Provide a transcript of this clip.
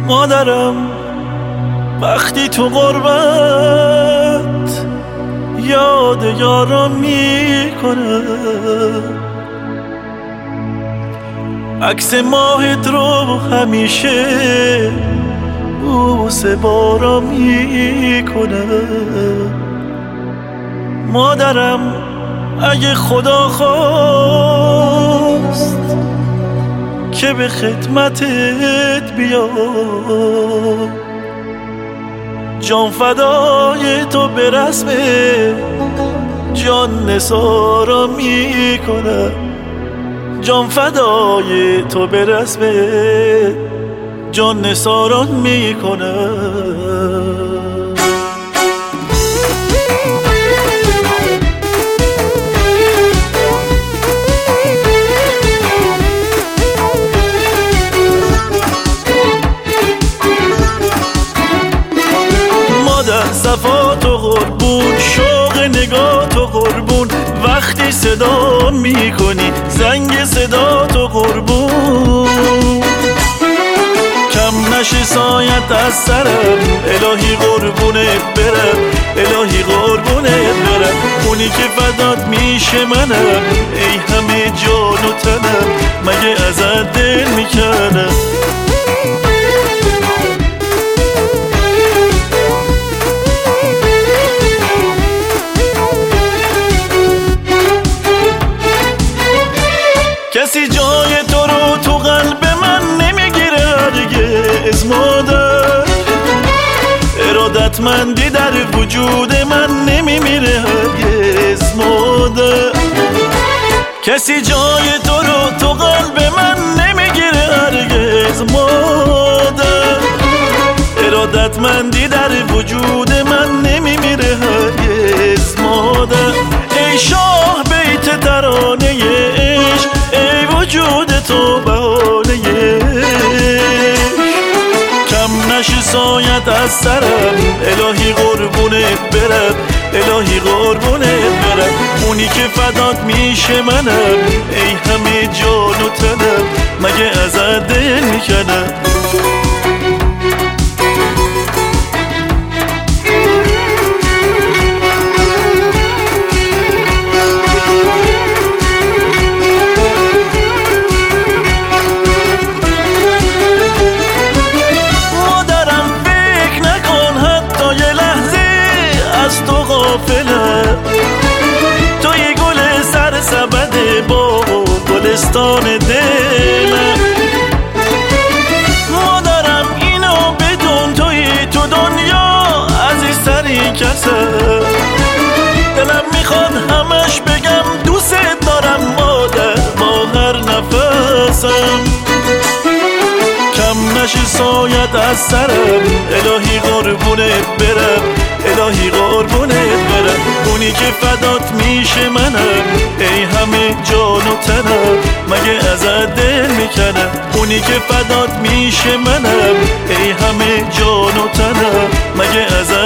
مادرم وقتی تو غربت یاد یارم میکنه، عکس ماهت رو همیشه بوسه بارا میکنه. مادرم اگه خدا خواست که به خدمتت بیام، جان فدای تو به رسم جان نثارا میکنه، جان فدای تو به رسم جان نثاران میکنه. صفات و قربون، شوق نگات و قربون، وقتی صدا میکنی زنگ صدات و قربون، کم نشه سایت از سرم، الهی قربونت برم، الهی قربونت برم، اونی که فدات میشه منم، ای همه جان و تنم، مگه ازت دل میکنم. کسی جای تو رو تو قلب من نمیگیره هرگز مادر، ارادتمندی در وجود من نمیمیره هرگز مادر، کسی جای تو رو تو قلب من نمیگیره هرگز مادر، ارادتمندی در وجود من نمیمیره هرگز مادر. ای شاه بیت ترانه عشق، ای وجود تو بهانه کم نشه سایت از سرم، الهی قربونت برم، الهی قربونت برم، اونی که فدات میشه منم، ای همه جان و تنم، مگه ازت دل میکنم. توی گل سر سبد با گلستان دلم، مادرم اینو بدون، توی تو دنیا عزیزترین کسم، دلم میخواد همش بگم دوست دارم مادر با هر نفسم، کم نشه سایت از سرم، الهی قربونت برم، الهی قربونت برم، اونی که فدات میشه منم، ای همه جان و تنم، مگه ازت دل میکنم، اونی که فدات میشه منم، ای همه جان و تنم، مگه ازت